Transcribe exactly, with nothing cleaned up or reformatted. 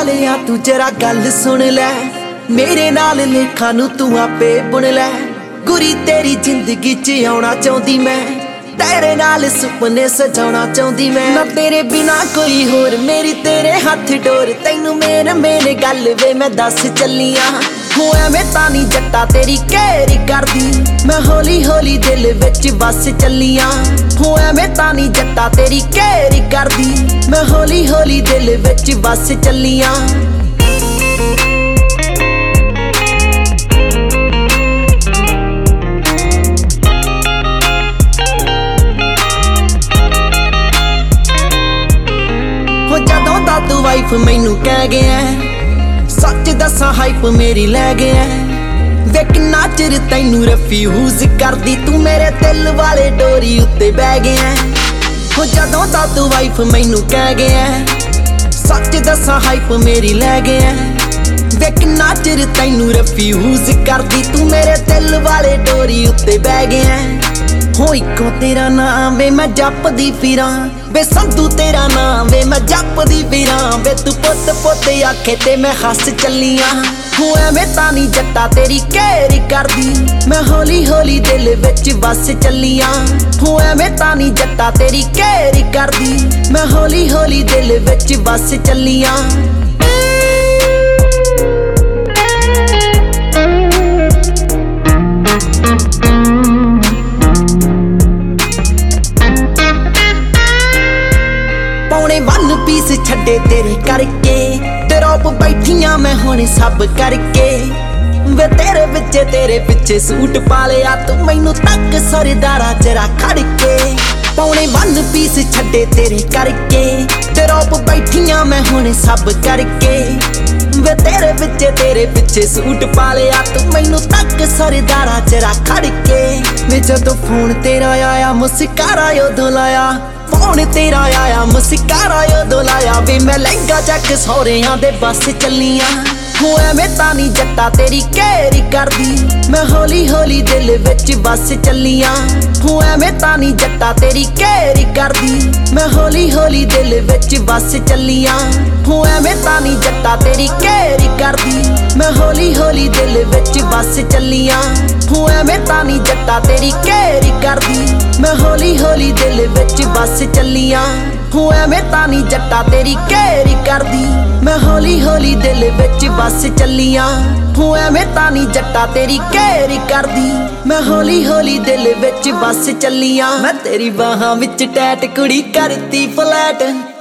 वालिया तू जरा गल सुन लै, मेरे नाल लेखा नू तू आपे बुन लै। गुरी तेरी जिंदगी च आउणा चाहुंदी मैं, तेरे नाल सुपने सजाउणा चाहुंदी मैं। ना तेरे बिना कोई होर मेरी तेरे हथ डोर, तैनू मेन मेन गल वे मैं दस चलियां। हो एवें तां नी जट्टा तेरी घेरी करदी, मैं हौली हौली दिल विच बस चलियां। हो एवें तां नी जट्टा तेरी घेरी करदी, मैं हौली हौली दिल विच बस चलियां। हो जदों दा तू वाइफ मैनू कह गया, सच दसा हाइप मेरी लै गया। वे किन्ना चिर तैनू रिफ्यूज करदी, तू मेरे दिल वाले डोरी उत्ते बह गया। हो जदों दा तू वाइफ मैनू कह गया, सच दसा हाइप मेरी लै गया। वे किन्ना चिर तैनू रिफ्यूज करदी, तू मेरे दिल वाले डोरी उत्ते बह गया। हो इको तेरा नाम वे मैं जपदी फिरां, वे संधू तेरा नाम वे मैं जपदी फिरां। वे तू पुत पुत आखे ते मैं हस चलियां। हो एवें तां नी जट्टा तेरी घेरी करदी, मैं हौली हौली दिल विच बस चलियां। हो एवें तां नी जट्टा तेरी घेरी करदी, मैं हौली हौली दिल विच बस चलियां। पौने वन पीस छड्डे तेरे करके, ड्रॉप बैठियां मैं हुण सब करके। वे तेरे पिछे तेरे पिछे सूट पा लिया, तू मैनू तक सरदारा जरा खड़ के। पौने वन पीस छड्डे तेरे करके, ड्रॉप बैठियां मैं हुण सब करके। वे तेरे पिछे तेरे पिछे सूट पा लिया, तू मैनू तक सरदारा जरा खड़ के। मैं जदों फोन तेरा आया मुस्कारा उदों लाया, फोन तेरा आया मुस्कारा उदों लाया। वे मैं लहंगा चक सौरियां दे बस चलियां। हो एवें तां नी जट्टा तेरी घेरी करदी, मैं हौली हौली दिल विच बस चलियां। हो एवें तां नी जट्टा तेरी घेरी करदी, मैं हौली हौली दिल विच बस चलियां। हो एवें तां नी जट्टा तेरी घेरी करदी, मैं हौली हौली दिल विच बस चलियां। हो एवें तां नी जट्टा तेरी घेरी करदी, मैं हौली हौली दिल विच बस चलियां। हो एवें तां नी जट्टा तेरी घेरी करदी, मैं हौली हौली दिल विच बस चलियां। हो एवें तां नी जट्टा तेरी घेरी करदी, मैं हौली हौली दिल विच बस चलियां। मैं तेरी बाहां विच टैट कुड़ी करती फ्लैट,